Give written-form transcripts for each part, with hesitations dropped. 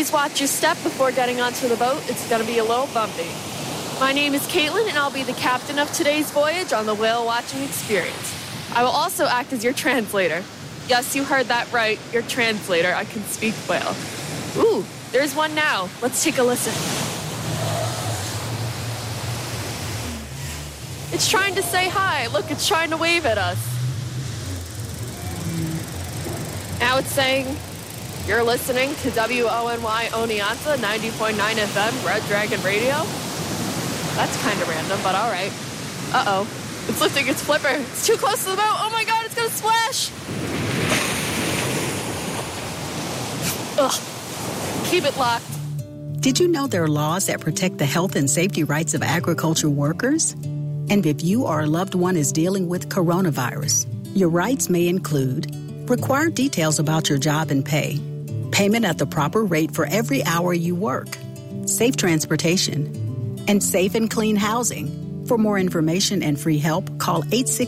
Please watch your step before getting onto the boat. It's going to be a little bumpy. My name is Caitlin, and I'll be the captain of today's voyage on the whale watching experience. I will also act as your translator. Yes, you heard that right, your translator. I can speak whale. Ooh, there's one now. Let's take a listen. It's trying to say hi. Look, it's trying to wave at us. Now it's saying, you're listening to WONY Oneonta 90.9 FM, Red Dragon Radio. That's kind of random, but all right. Uh-oh. It's lifting its flipper. It's too close to the boat. Oh my God, it's going to splash. Ugh. Keep it locked. Did you know there are laws that protect the health and safety rights of agriculture workers? And if you or a loved one is dealing with coronavirus, your rights may include required details about your job and pay, payment at the proper rate for every hour you work, safe transportation, and safe and clean housing. For more information and free help, call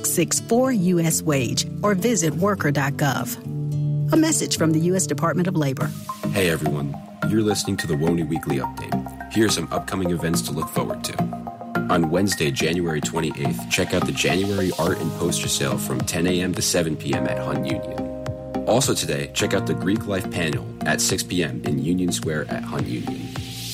866-4US-WAGE or visit worker.gov. A message from the U.S. Department of Labor. Hey everyone, you're listening to the WONY Weekly Update. Here are some upcoming events to look forward to. On Wednesday, January 28th, check out the January Art and Poster Sale from 10 a.m. to 7 p.m. at Hunt Union. Also today, check out the Greek Life Panel at 6 p.m. in Union Square at Hunt Union.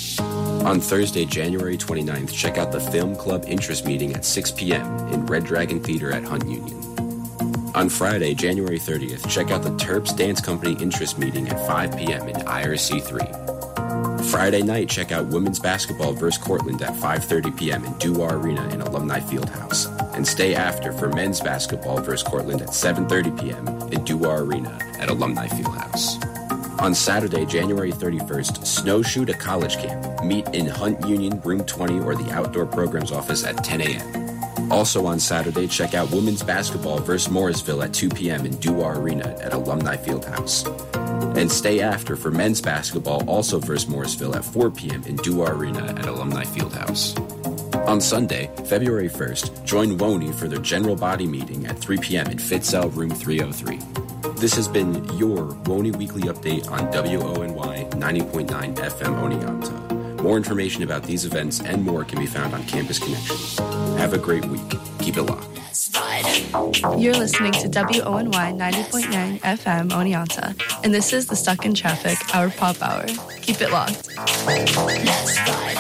On Thursday, January 29th, check out the Film Club Interest Meeting at 6 p.m. in Red Dragon Theater at Hunt Union. On Friday, January 30th, check out the Terps Dance Company Interest Meeting at 5 p.m. in IRC 3. Friday night, check out Women's Basketball vs. Cortland at 5:30 p.m. in Duar Arena in Alumni Fieldhouse. And stay after for Men's Basketball vs. Cortland at 7:30 p.m. in Duar Arena at Alumni Fieldhouse. On Saturday, January 31st, Snowshoe to College Camp. Meet in Hunt Union, Room 20, or the Outdoor Programs Office at 10 a.m. Also on Saturday, check out Women's Basketball vs. Morrisville at 2 p.m. in Duar Arena at Alumni Fieldhouse. And stay after for Men's Basketball, also vs. Morrisville at 4 p.m. in Duar Arena at Alumni Fieldhouse. On Sunday, February 1st, join WONY for their general body meeting at 3 p.m. in Fitzell Room 303. This has been your WONY Weekly Update on WONY 90.9 FM Oneonta. More information about these events and more can be found on Campus Connections. Have a great week. Keep it locked. You're listening to WONY 90.9 FM Oneonta, and this is the Stuck in Traffic, our pop hour. Keep it locked. Let's ride.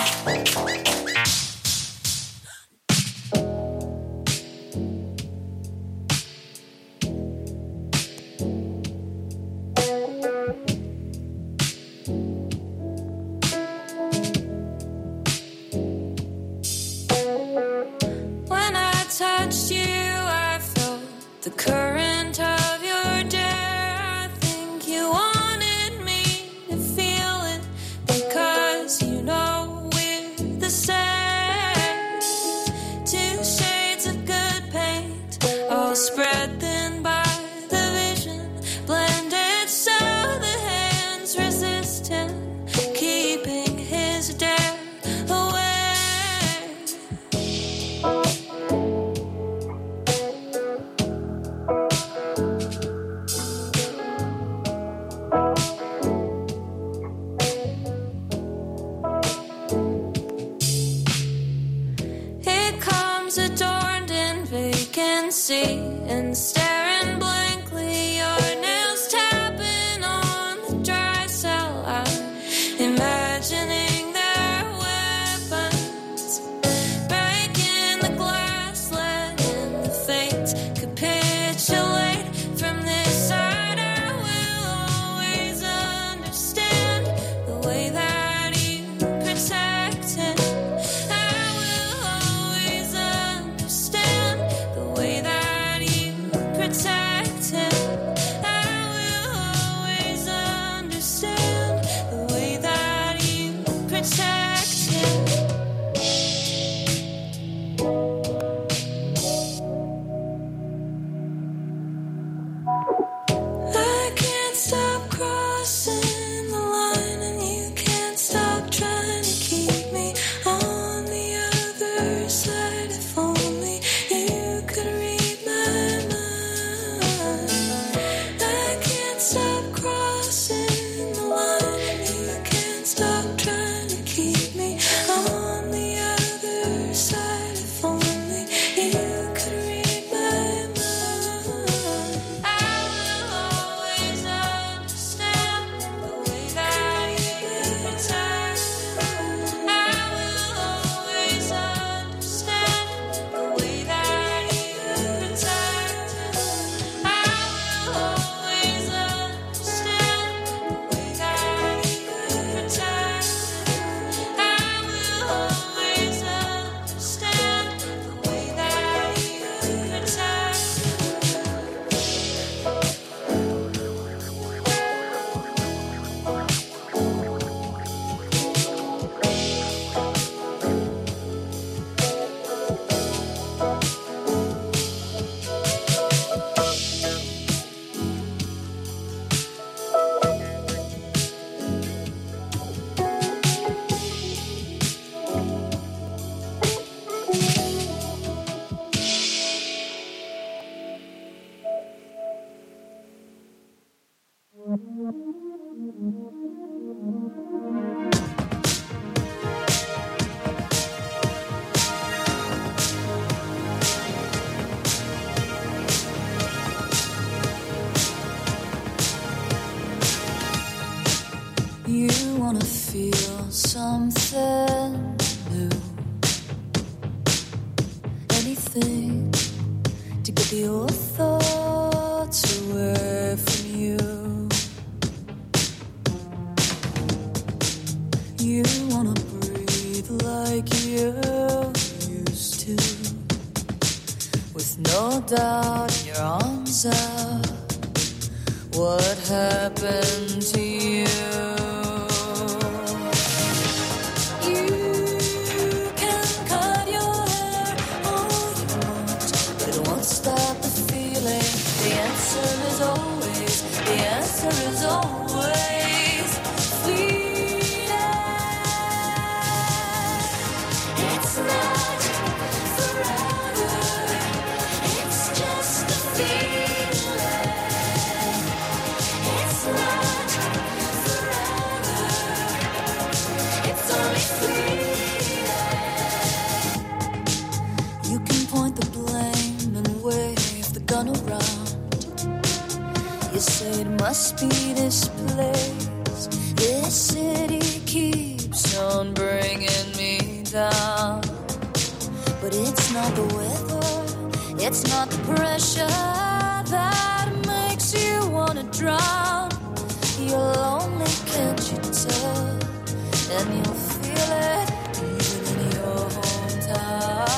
And staring blankly, your nails tapping on the dry cell. I'm imagining their weapons, breaking the glass, letting the fate capitulate. From this side, I will always understand the way that you protect him. I will always understand the way that something to get the old thoughts away from you. You wanna breathe like you used to, with no doubt in your arms out. What happened to you? Is always fleeting. It's not forever. It's just a feeling. It's not forever. It's only fleeting. You can point the blame and wave the gun around. You say it must be this place. This city keeps on bringing me down. But it's not the weather, it's not the pressure that makes you wanna drown. You're lonely, can't you tell? And you'll feel it even in your hometown.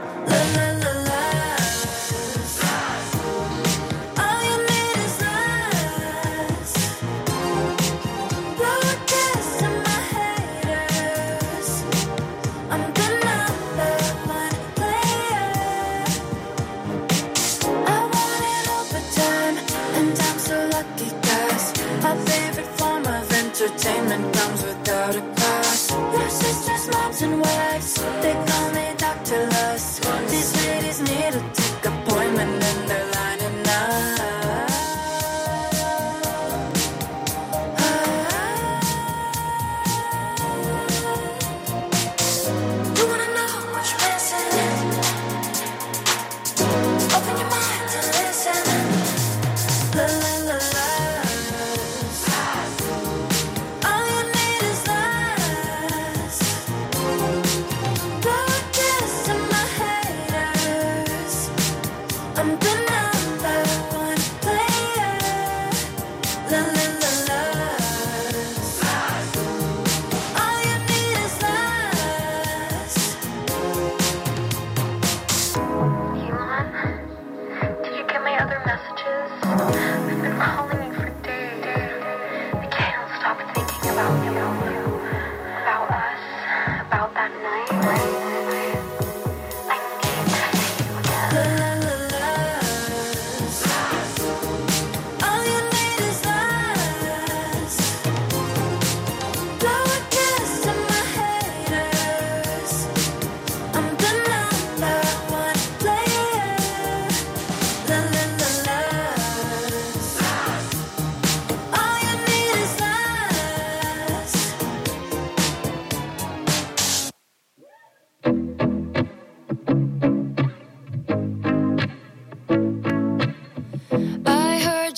All you need is love.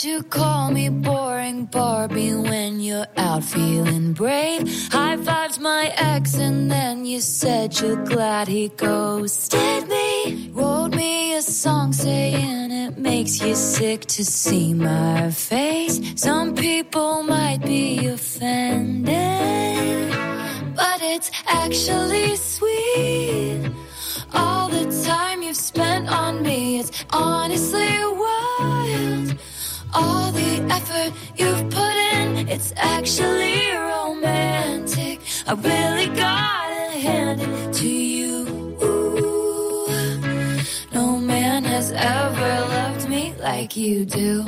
heard you call me boring Barbie when you're out feeling brave. High-fived my ex and then you said you're glad he ghosted me. Wrote me a song saying it makes you sick to see my face. Some people might be offended, but it's actually sweet. All the time you've spent on me, it's honestly wild. All the effort you've put in, it's actually romantic. I really gotta hand it to you. Ooh, no man has ever loved me like you do.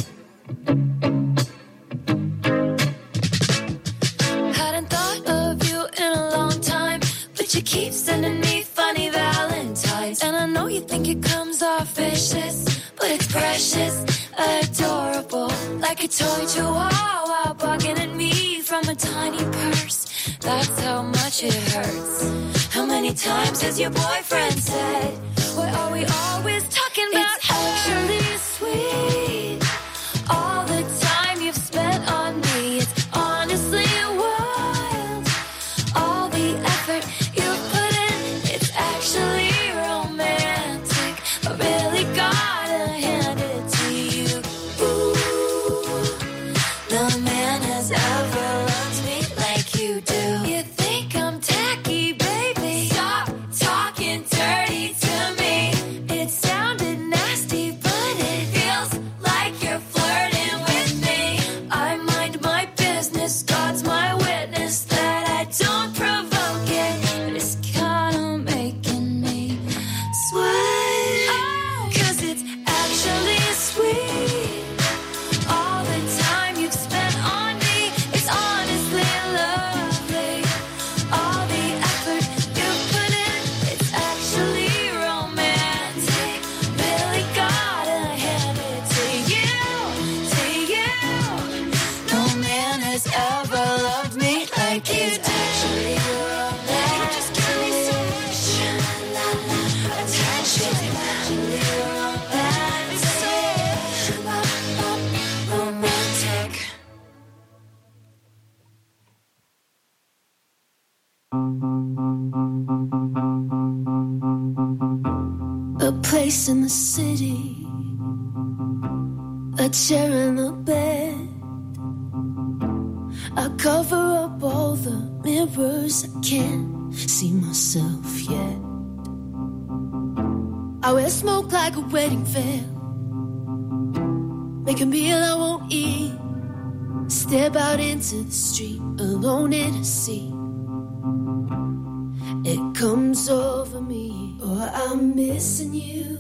Hadn't thought of you in a long time, but you keep sending me funny valentines. And I know you think it comes off vicious, but it's precious, adorable, like a toy chihuahua barking at me from a tiny purse. That's how much it hurts. How many times has your boyfriend said, what are we always talking about? It's actually sweet. All the time you've spent on me, it's honestly wild. All the effort you've put in, it's actually romantic. I really gotta hand it to you. Ooh, no man has ever loved me like you do. You think I'm tacky, baby? Stop talking dirty to me. It sounded nasty, but it feels like you're flirting with me. I mind my business, God's my witness that I don't provoke it, but it's kinda making me sweat. Cause it's actually sweet. All the time you've spent on me, it's honestly lovely. All the effort you've put in, it's actually romantic. Really gotta hand it to you, to you. No man has ever loved me like you. It's actually romantic. You just give me so much attention. It's actually romantic. A place in the city, a chair and a bed. I cover up all the mirrors, I can't see myself yet. I wear smoke like a wedding veil, make a meal I won't eat, step out into the street alone in a sea. It comes over me, oh, I'm missing you.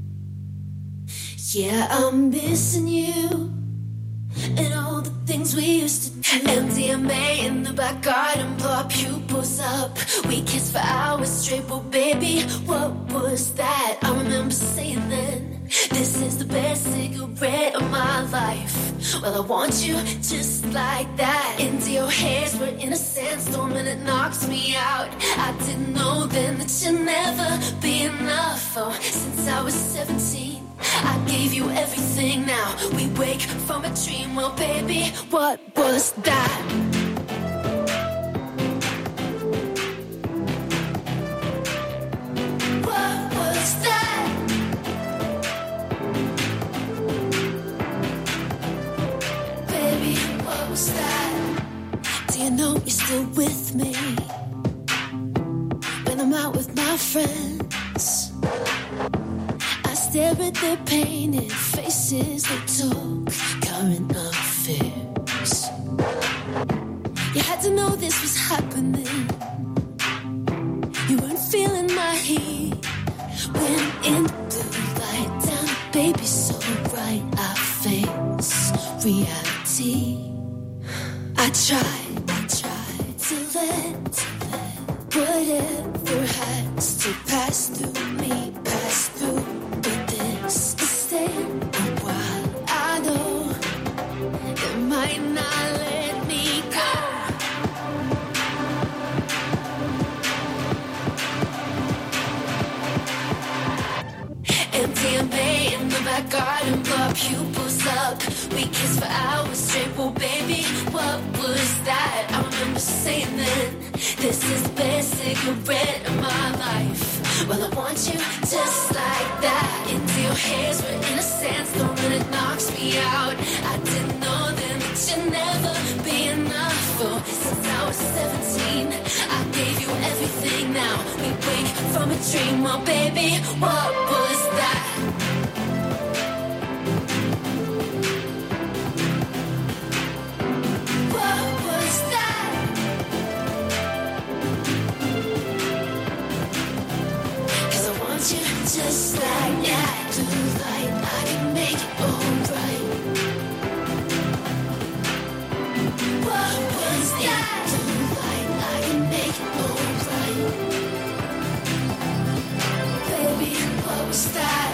Yeah, I'm missing you. And all the things we used to do. MDMA in the back garden, blow our pupils up. We kissed for hours straight, but baby, what was that? I remember saying then, this is the best cigarette of my life. Well, I want you just like that. Into your hairs, we're in a sandstorm and it knocks me out. I didn't know then that you'd never be enough. Oh, since I was 17, I gave you everything. Now we wake from a dream. Well, baby, what was that? What was that? Baby, what was that? Do you know you're still with me when I'm out with my friends? Stare at their painted faces, they talk current affairs. You had to know this was happening. You weren't feeling my heat when in the blue light down, baby, so bright I face reality. I tried to let whatever has to pass through me, pass through. I know it might not let me go. MDMA in the back garden, blow pupils up. We kissed for hours straight. Well, baby, what was that? I remember saying then, this is the best cigarette of my life. Well, I want you just like that. Into your hairs were in a sandstorm and it knocks me out. I didn't know then that you'd never be enough. Oh, since I was 17, I gave you everything. Now we wake from a dream. Well, baby, what was that? What was that? 'Cause I want you just like that. Do like I can make it alright. What was that? Do like I can make it alright. Baby, what was that?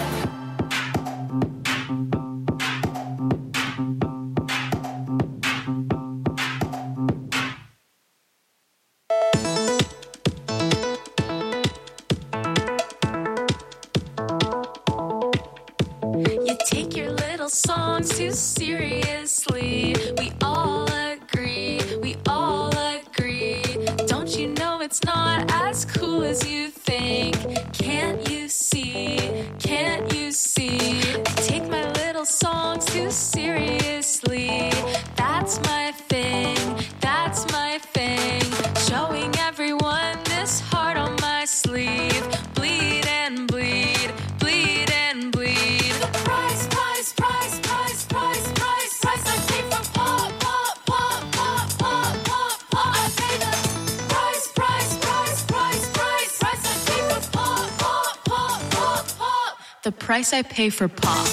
You take your little songs too seriously. We all agree, we all agree. Don't you know it's not as cool as you think? Can't you see, can't you see? I take my little songs too seriously. That's my thing, that's my thing. Showing everyone this heart on my sleeve. Bleed and bleed, bleed and bleed. The price, price, price, price, price, price, price I pay for pop, pop, pop, pop, pop, pop, pop. I pay the price, price, price, price, price, price I pay for pop, pop, pop, pop, pop. The price I pay for pop.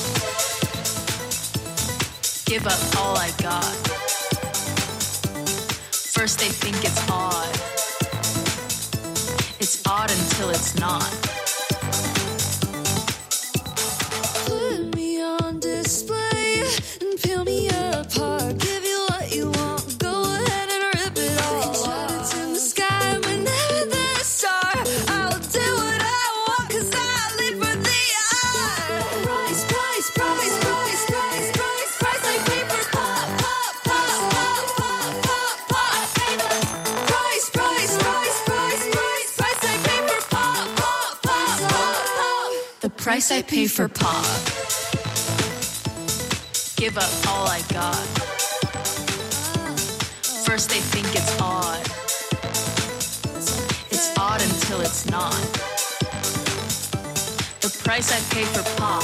Give up all I got. First they think it's odd. It's odd until it's not. Put me on display and peel me apart. Give you what you want, go ahead and rip it all. Shut it to the sky whenever there's a star. I'll do what I want 'cause I live for the art. Price, price, price, price, price, price, price I pay for pop, pop, pop, pop, pop, pop, pop. I pay the price, price, price, price, price, price I pay for pop, pop, pop, pop, pop. The price I pay for pop. Give up all I got. First they think it's odd. It's odd until it's not. The price I pay for pop.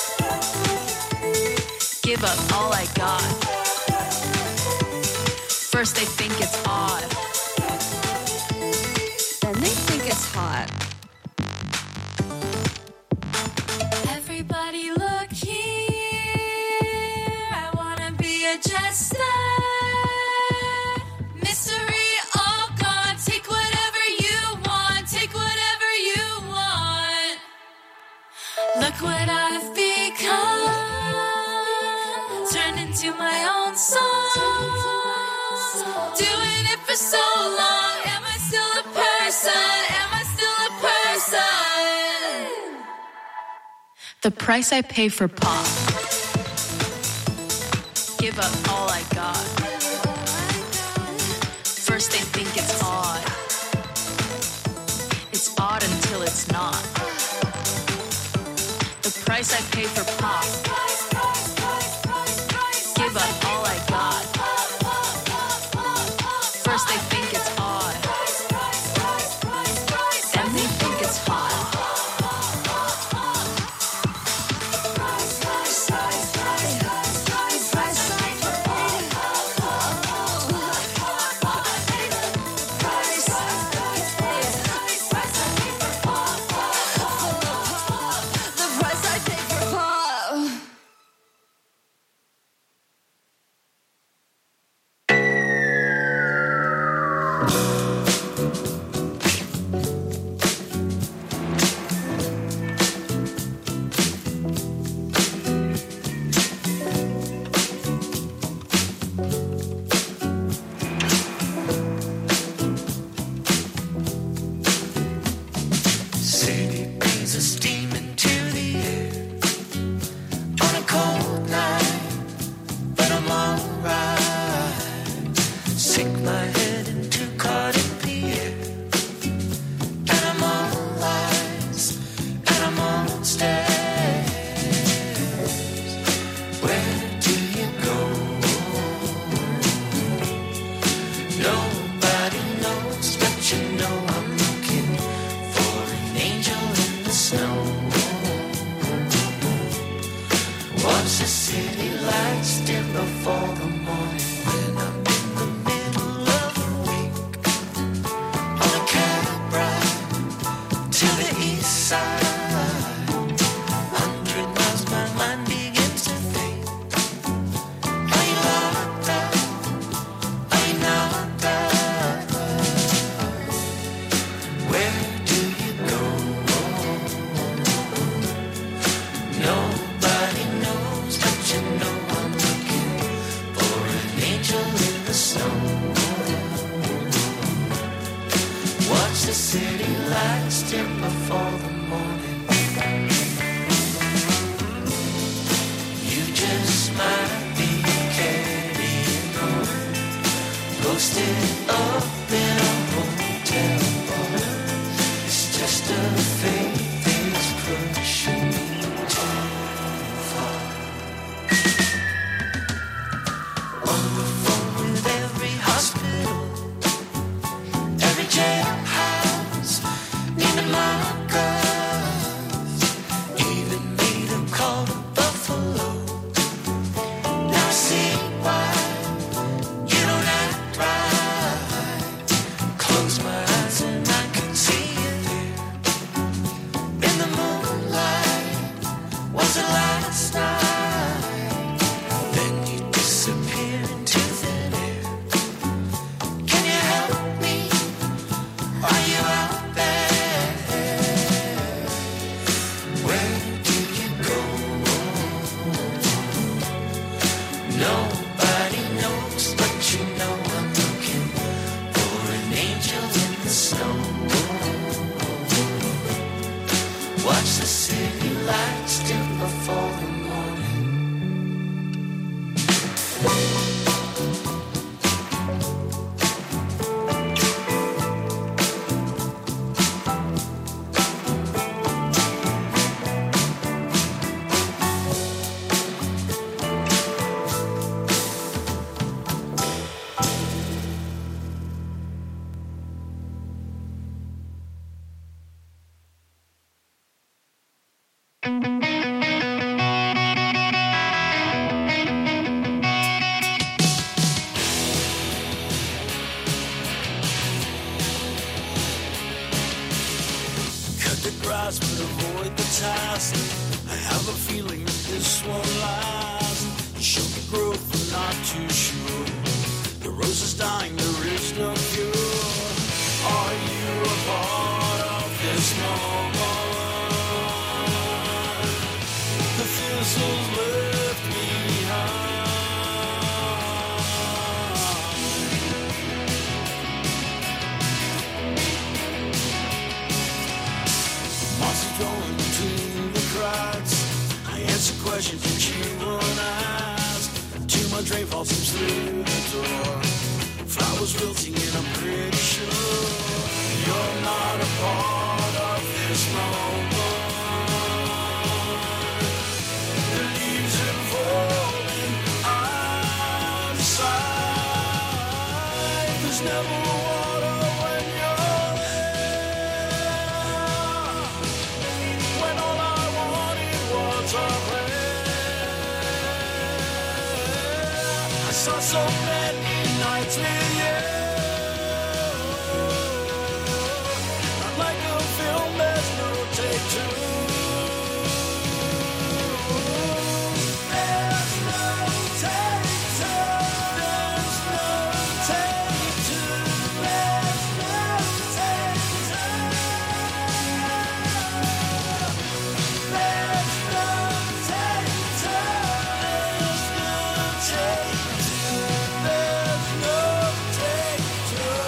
Give up all I got. First they think it's odd. Then they think it's hot. Everybody look here. I wanna be a jester. Mystery all gone. Take whatever you want. Take whatever you want. Look what I've become. Turned into my own song. Doing it for so long. Am I still a person? Am I still a person? The price I pay for pop. Give up all I got. First they think it's odd. It's odd until it's not. The price I pay for pop. Give up all I got. First they think it's odd. Then they think it's hot. The price I pay for pop. Watch the city lights dim before the morning. When I'm in the middle of the week, on a cab ride to the east side. 100 miles, my mind begins to think. Are you locked up? Are you knocked up? Where do you go? Nobody knows, but you know I'm looking for an angel in the snow. Watch the city lights dim before the morning. You just might be carrying on, posted up in a hotel bar. It's just a faith is pushing me too far. On the phone with every hospital, every jailhouse, Neiman Marcus, even made a call to Buffalo. Now I see why you don't act right. Close my eyes and I can see you there in the moonlight. Was it last night? Then you disappear into thin air. Can you help me? Are you out there? Where do you go? Nobody knows, but you know I'm looking for an angel in the snow. Watch the city lights dim before the morning. Cut the grass but avoid the task. I have a feeling this won't last. You show me growth, I'm not too sure. The rose is dying, there is no cure. Are you a part of this moment? The thistles left monsters growing between the cracks. I answer questions that you won't ask. Too much rainfall seeps through the door. Flowers wilting and I'm pretty sure you're not a part of this moment. The leaves are falling outside. There's never water when you're there. When all I wanted was a prayer. I saw so many nights with you. Not like a film, there's no take two. There's no take two. There's no take two. There's no take two. There's no take two. There's no take two. There's no take two.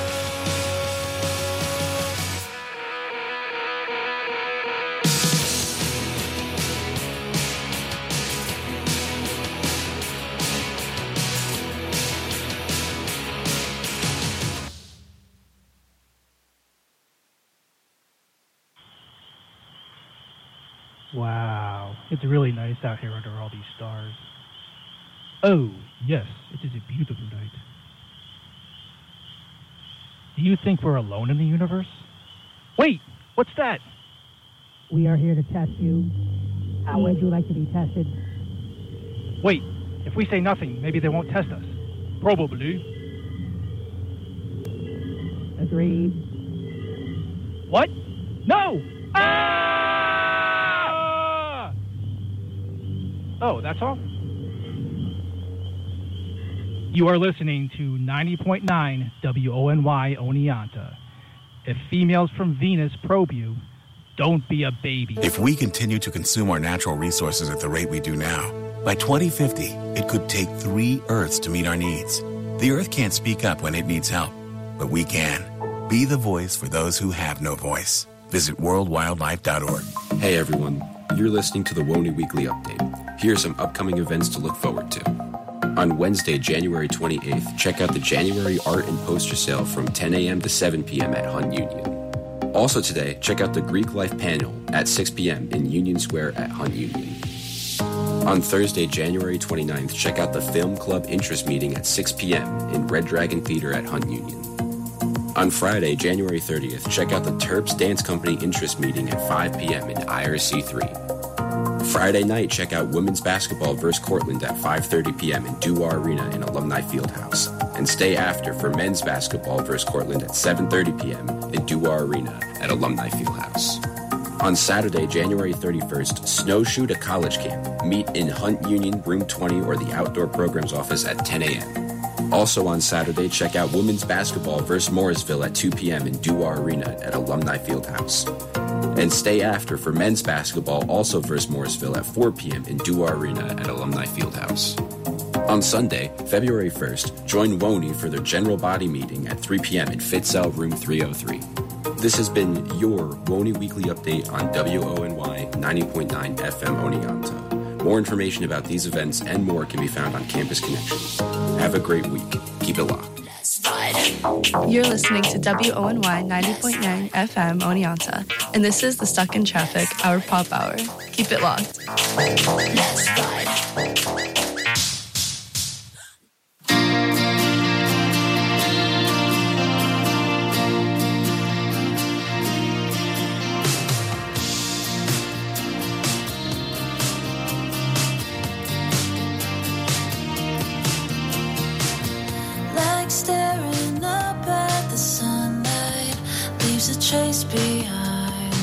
Wow, it's really nice out here under all these stars. Oh, yes, it is a beautiful night. Do you think we're alone in the universe? Wait, what's that? We are here to test you. How would you like to be tested? Wait, if we say nothing, maybe they won't test us. Probably. Agreed. What? No! Ah! Oh, that's all? You are listening to 90.9 WONY Oneonta. If females from Venus probe you, don't be a baby. If we continue to consume our natural resources at the rate we do now, by 2050, it could take 3 Earths to meet our needs. The Earth can't speak up when it needs help, but we can. Be the voice for those who have no voice. Visit worldwildlife.org. Hey everyone, you're listening to the WONY Weekly Update. Here are some upcoming events to look forward to. On Wednesday, January 28th, check out the January art and poster sale from 10 a.m. to 7 p.m. at Hunt Union. Also today, check out the Greek Life panel at 6 p.m. in Union Square at Hunt Union. On Thursday, January 29th, check out the Film Club Interest Meeting at 6 p.m. in Red Dragon Theater at Hunt Union. On Friday, January 30th, check out the Terps Dance Company Interest Meeting at 5 p.m. in IRC3. Friday night, check out Women's Basketball vs. Cortland at 5:30 p.m. in Duwa Arena in Alumni Fieldhouse. And stay after for Men's Basketball vs. Cortland at 7:30 p.m. in Duwa Arena at Alumni Fieldhouse. On Saturday, January 31st, Snowshoe to College Camp. Meet in Hunt Union, Room 20, or the Outdoor Programs Office at 10 a.m. Also on Saturday, check out Women's Basketball vs. Morrisville at 2 p.m. in Duwa Arena at Alumni Fieldhouse. And stay after for Men's Basketball, also vs. Morrisville at 4 p.m. in Duwa Arena at Alumni Fieldhouse. On Sunday, February 1st, join WONY for their general body meeting at 3 p.m. in Fitzell Room 303. This has been your WONY Weekly Update on WONY 90.9 FM Oneonta. More information about these events and more can be found on Campus Connections. Have a great week. Keep it locked. You're listening to WONY 90.9 FM Oneonta, and this is the Stuck in Traffic, our pop hour. Keep it locked. Let's ride. Chase behind.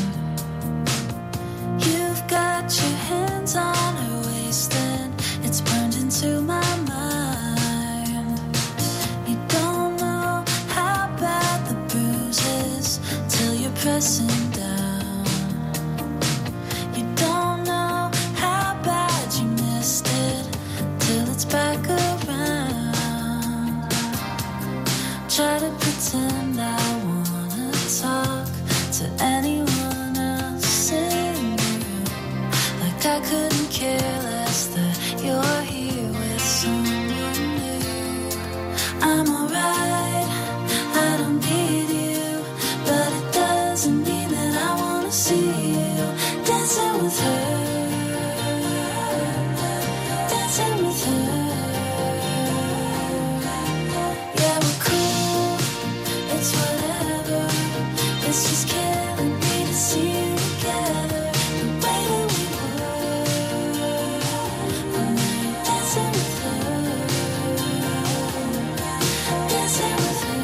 You've got your hands on her waist and it's burned into my mind. You don't know how bad the bruise is till you're pressing down. You don't know how bad you missed it till it's back around. Try to pretend I wanna talk to anyone else in the room, like I couldn't care less that you're here with someone new. I'm alright, I don't need you, but it doesn't mean that I wanna see you dancing with her, dancing with her. Yeah, we're cool, it's whatever, it's just killing me to see you together the way that we were when we were dancing with her, dancing with her.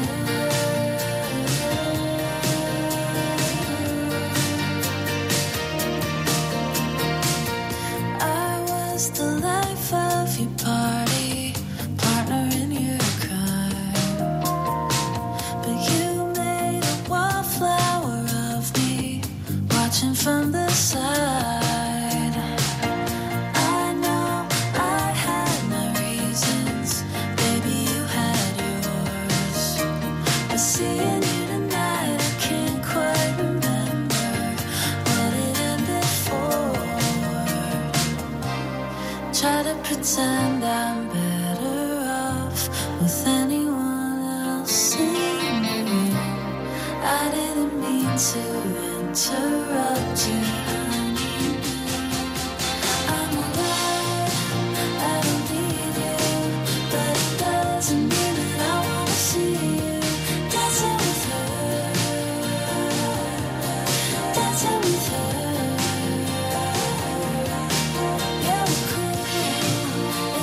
I was the life of your party, partner in your crime, but you made a wallflower of me, watching from the side. I know I had my reasons, baby, you had yours, but seeing you tonight, I can't quite remember what it ended for. Try to pretend I'm better off with anyone else in the room. I didn't mean to interrupt you, honey. I'm alright, I don't need you, but it doesn't mean that I wanna see you dancing with her, dancing with her. Yeah, we're cool,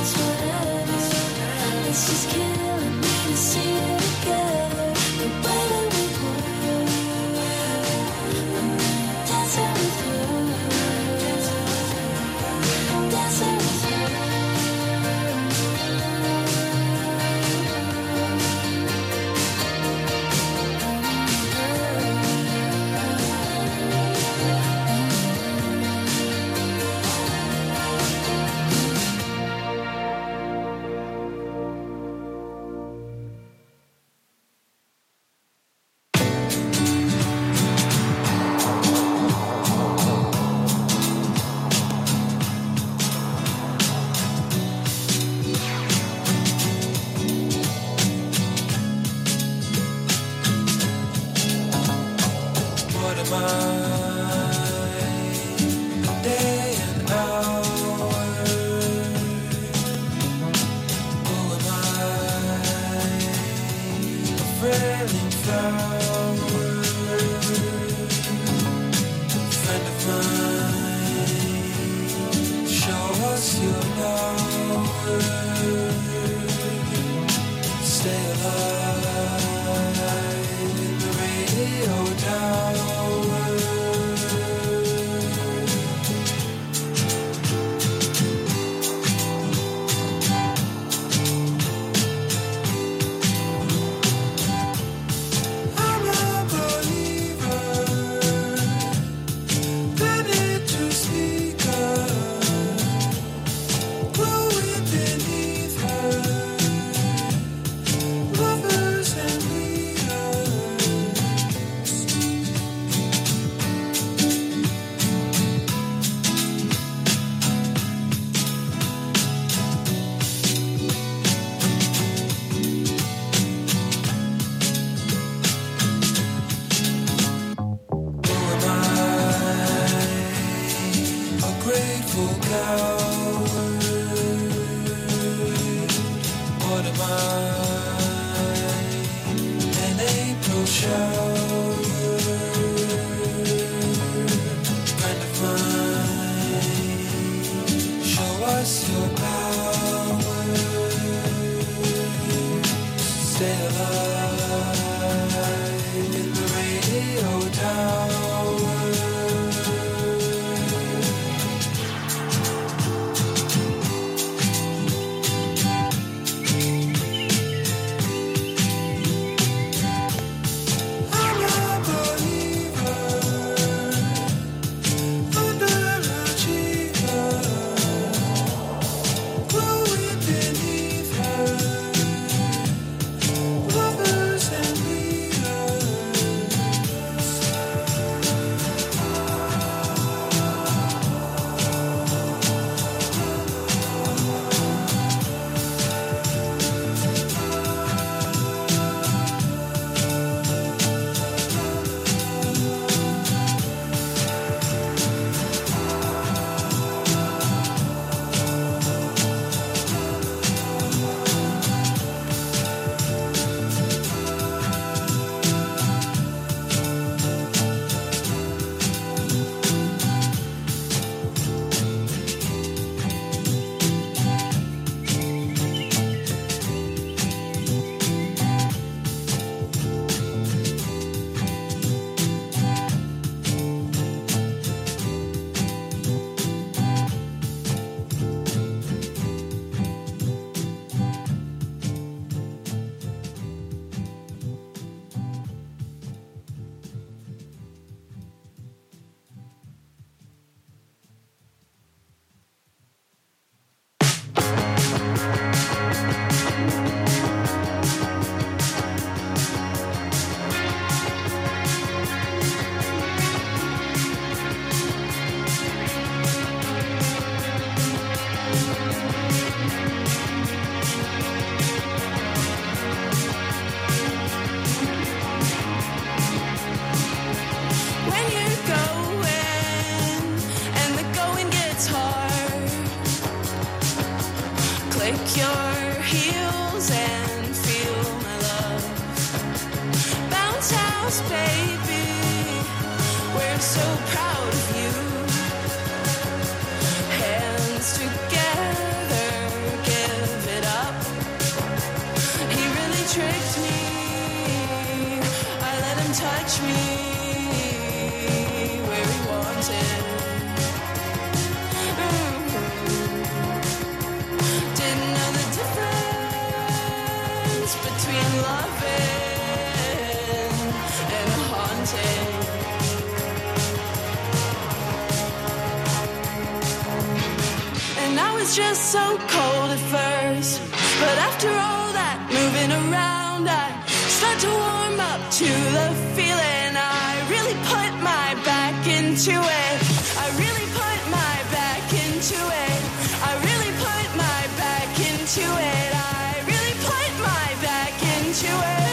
Just so cold at first, but after all that moving around, I start to warm up to the feeling. I really put my back into it. I really put my back into it. I really put my back into it. I really put my back into it.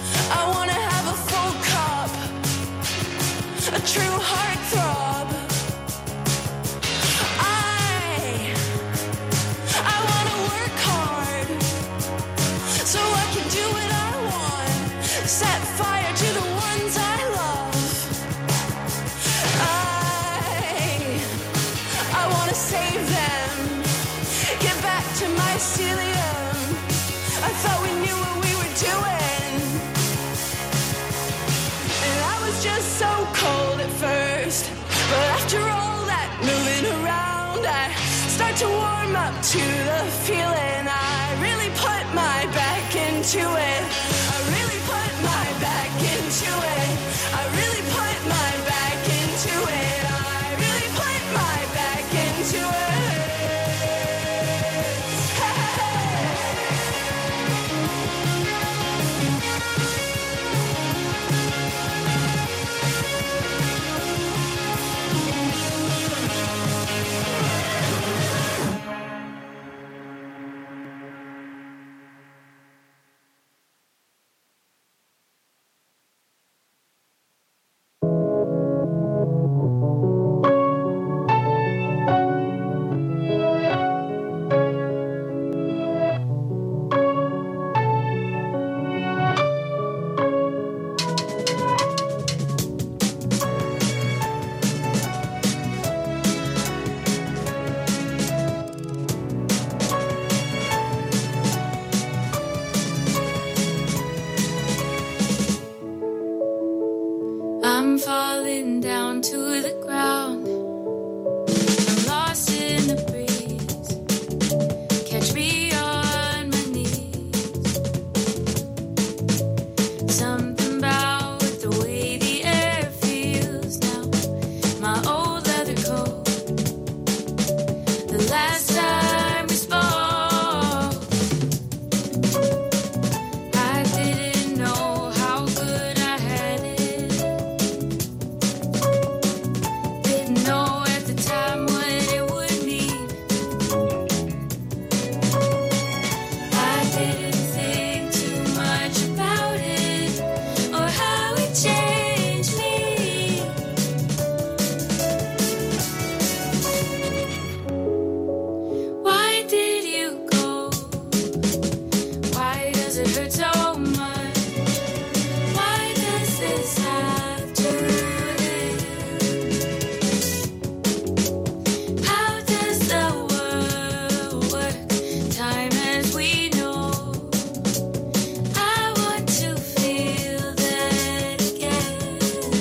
True heartthrob, just so cold at first, but after all that moving around, I start to warm up to the feeling. I really put my back into it. I really put my back into it. I really put my back into it. I really put my back into it. I'm falling down to the ground. I'm lost in the breeze. Catch me on my knees. Something about the way the air feels now. My old leather coat. The last time we spoke, I didn't know how good I had it. Didn't know at the time what it would mean. I didn't think too much about it or how it changed me. Why did you go? Why does it hurt so much? Why does this have to end? How does the world work? Time as we know. I want to feel that again.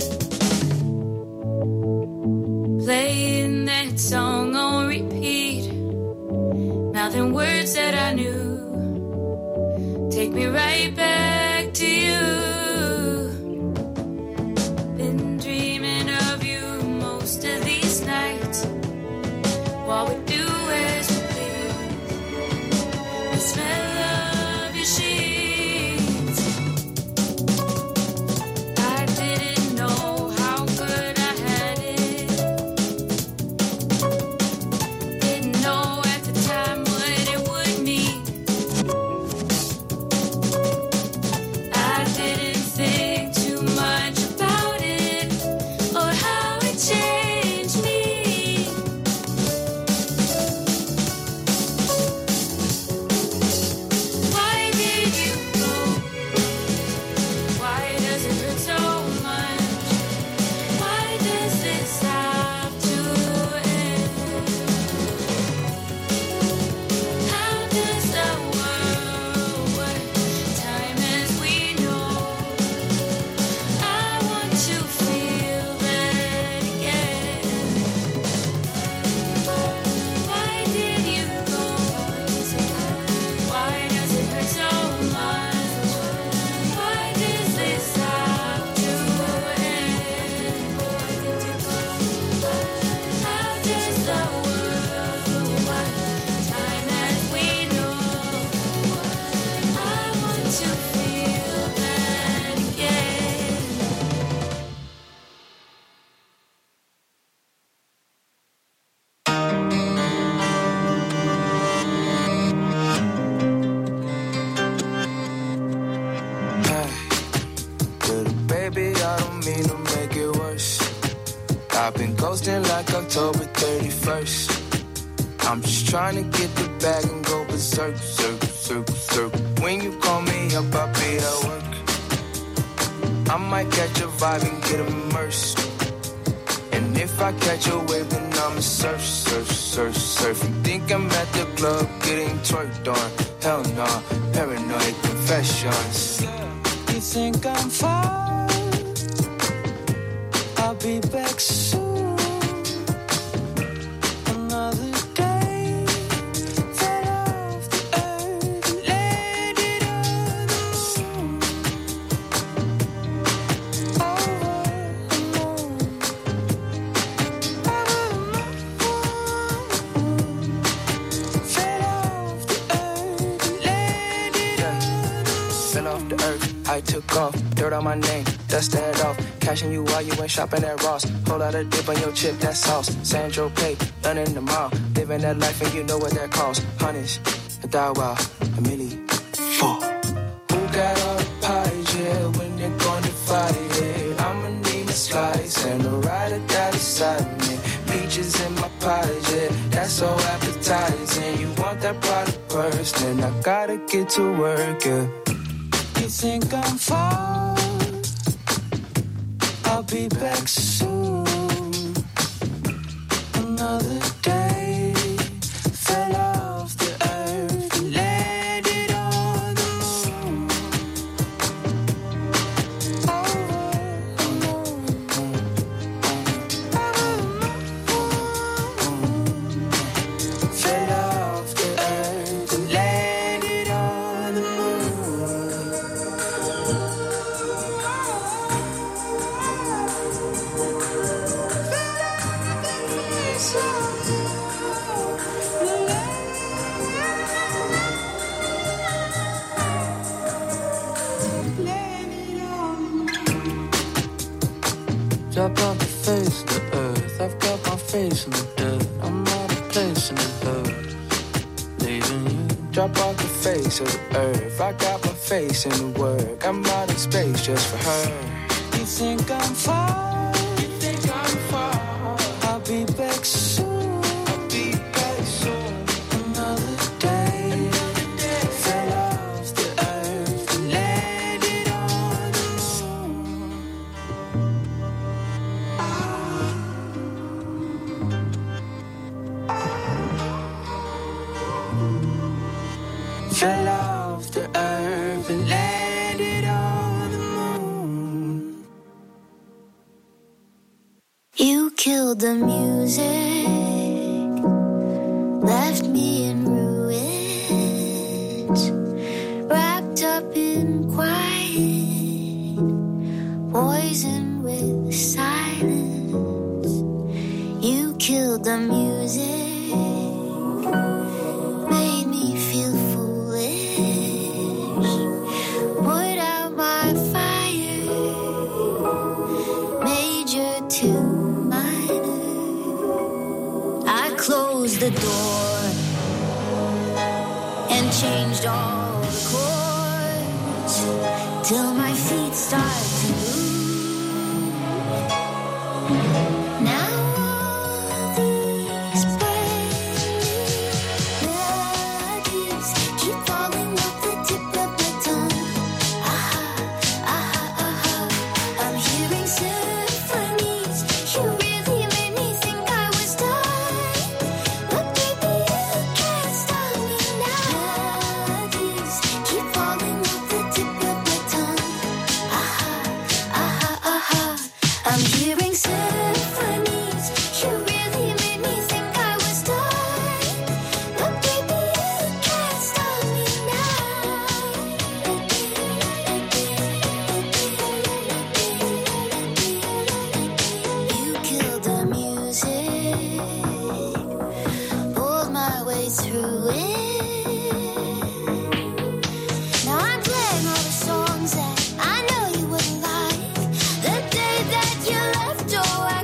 Playing that song on repeat, mouthing words that I knew. Take me right back to you. Been dreaming of you most of these nights. What we do as we please. The smell of your sheets. I didn't know how good I had it. Didn't know at the time what it would mean. I didn't think too much about it or how it changed me. Why did you go? Why does it hurt so much? Why does this have to end? How does the world work? Time as we know. I want to feel that again. Why did you go? Why does it hurt so much? Why does this have to end? How does the world work? Time as we know. I want to feel that again. Little baby, I don't mean to make it worse. I've been ghosting like October 31st. I'm just trying to get the bag and go berserk, circle, circle, circle. When you call me up, I'll be at work. I might catch a vibe and get immersed. And if I catch a wave, then I'ma surf, surf, surf, surf. You think I'm at the club getting twerked on? Hell nah, paranoid confessions. You think I'm fine? I'll be back soon. Another day fell off the earth and landed on the moon. Over the moon, over the moon. Fell off the earth and landed on the moon. Fell off the earth, I took off, dirt on my name, dusted it off. Cashing you while you went shopping at Ross. Whole lot of dip on your chip, that's sauce. Sandro Pay, running the mall. Living that life and you know what that costs. Hundreds, a $1,000, a million. Four. Who got all the pies, yeah, when they're gonna fight it? I'ma need a slice and a rider down beside me. Peaches in my pottage, yeah, that's so appetizing. You want that product first, then I gotta get to work, yeah. You think I'm far? I'll be back soon. Another day fell off the earth and landed on the moon. Over the moon, over the moon. Fell off the earth and landed on the moon. Drop off the face of the earth. I've got my face in the dirt. I'm out of place in the earth. Leaving you. Drop off the face of the earth. I got my face in the work. I'm out of space just for her. You think I'm far? You think I'm far? I'll be back soon. I'll be back soon. Another day fell off the earth and landed on the moon. Fell off the earth and landed on the moon. You killed the music, left me in ruins, wrapped up in quiet, poisoned with silence. You killed the music, made me feel foolish, put out my fire, major to minor. I closed the door and changed all the chords till my feet start to move. Now all these melodies keep falling off the tip of my tongue. Aha, aha, aha. I'm hearing symphonies. You really made me think I was done. But baby, you can't stop me now. Melodies keep falling off the tip of my tongue. Aha, aha, aha. I'm hearing symphonies. You really made me think I was done. But baby, you can't stop me now. You killed the music, pulled my way through it. Now I'm playing all the songs that I know you wouldn't like. The day that you left, oh, I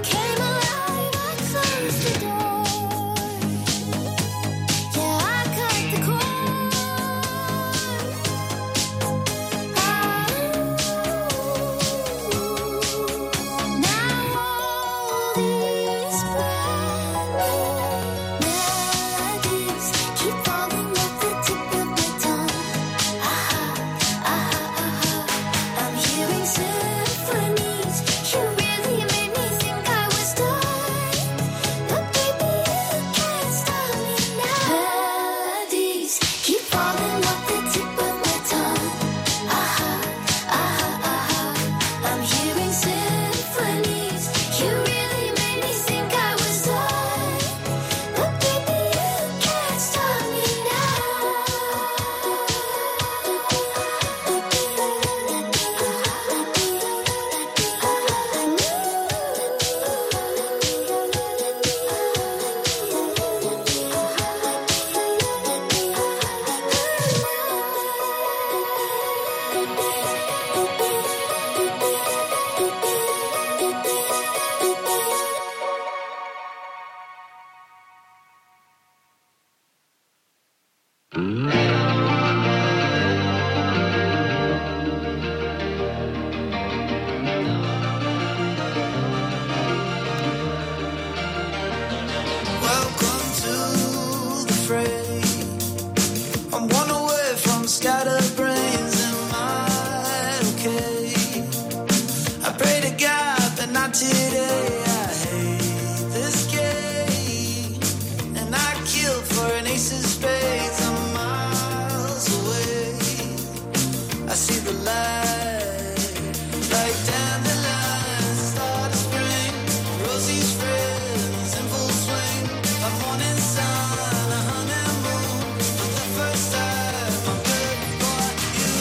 down today. I hate this game, and I kill for an ace of spades. I'm miles away. I see the light, like dandelions, start of spring. Rosie's friends in full swing. A morning sun, a honeymoon. For the first time, I'm good for you.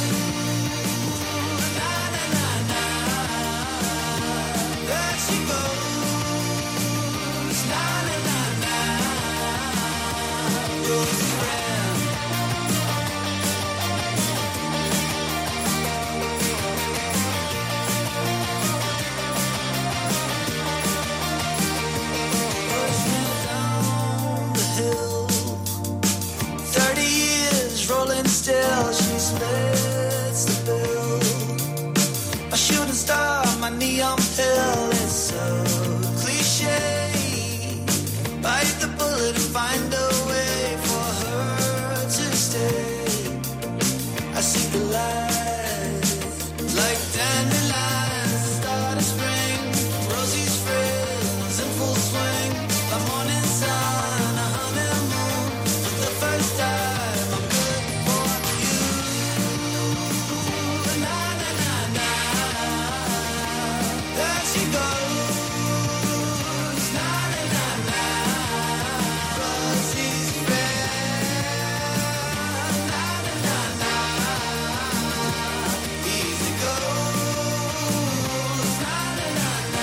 Na na na na. There she goes. Na na na na. Rosie friend. Hill. 30 years rolling still, she splits the bill. A shooting star, my neon pill is so cliche. Bite the bullet and find a way for her to stay. I see the light, like dandelions, start of spring. Rosie's friends in full swing. A morning sun, a honeymoon. For the first time, I'm good for you. Na na na na. There she goes. Na na na na. Rosie's friend. Na na na na. Easy goes. Na na na na.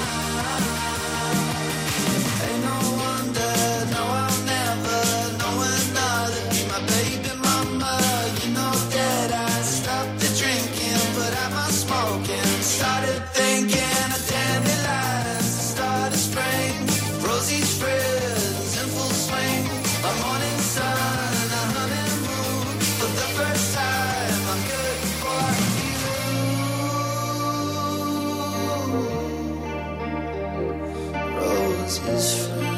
Ain't no wonder, no, I'll never know another. Be my baby mama. You know that I stopped the drinking, but I was smoking. Started thinking of dandelions, the start of spring. Rosie's friends in full swing. A morning sun, a honeymoon. For the first time, I'm good for you. Rosie's friend.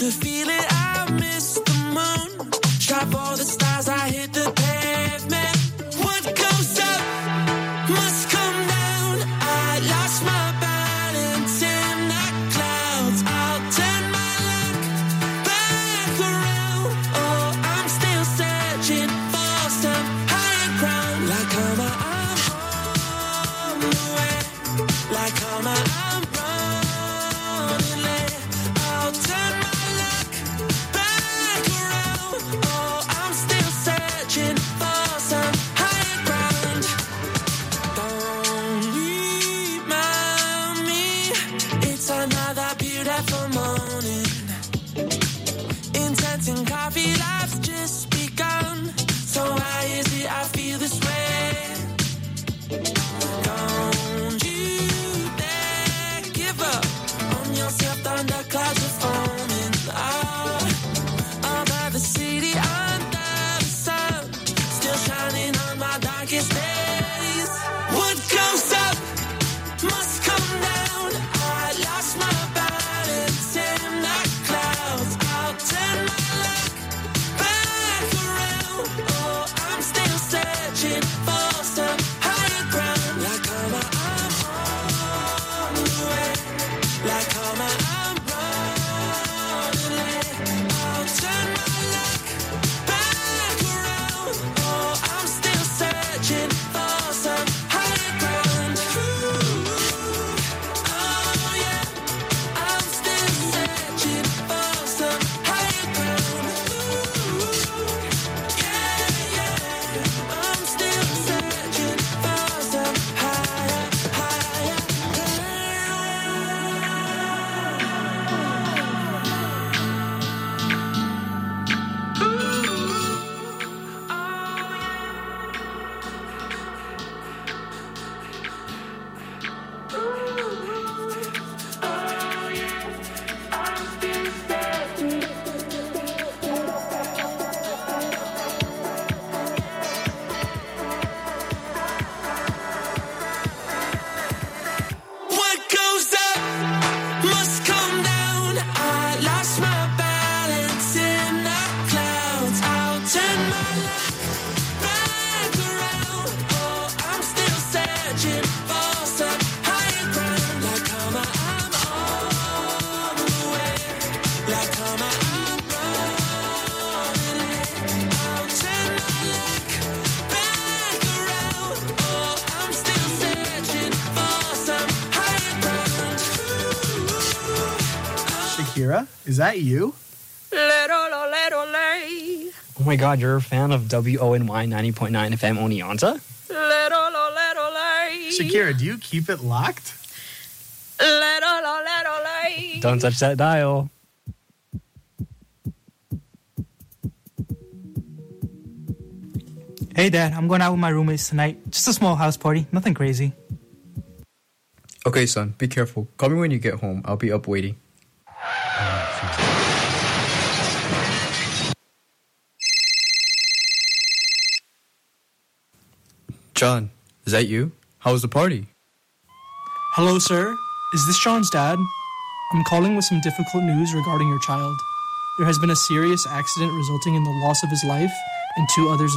to feel it. I miss the moon. Strive for the stars, I hit the pavement. What goes up must come down. I lost my balance in the clouds. I'll turn my luck back around. Oh, I'm still searching for some higher ground. Like I'm on the way. Like I'm running late. I'll turn my luck back around. Oh, I'm still searching for some higher ground. Don't remind me, it's another beautiful morning. Intense and coffee, life's just begun. So why is it I feel this way? Don't you dare give up on yourself, thunder clouds are forming. Over the city, under the sun, still shining on my darkest days. What goes up must come down. I lost my balance in the clouds. I'll turn my luck back around. Oh, I'm still searching for some higher ground. Like I'm on the way. Like I'm running late. I'll turn my luck back around. Oh, I'm still searching for some higher ground. Oh yeah, I'm still searching for some higher ground. Yeah, I'm still searching for some higher ground. What goes up must come down. I lost my balance in the clouds. I'll turn my luck back around. Oh, I'm still searching for some higher ground. Like I'm on the way. Like I'm running late. I'll turn my luck back around. Oh, I'm still searching for some higher ground. Shakira, is that you? Oh my god, you're a fan of WONY 90.9 FM Oneonta? Shakira, do you keep it locked? Don't touch that dial. Hey, Dad, I'm going out with my roommates tonight. Just a small house party, nothing crazy. Okay, son, be careful. Call me when you get home. I'll be up waiting. John, is that you? How was the party? Hello, sir. Is this John's dad? I'm calling with some difficult news regarding your child. There has been a serious accident resulting in the loss of his life and 2 others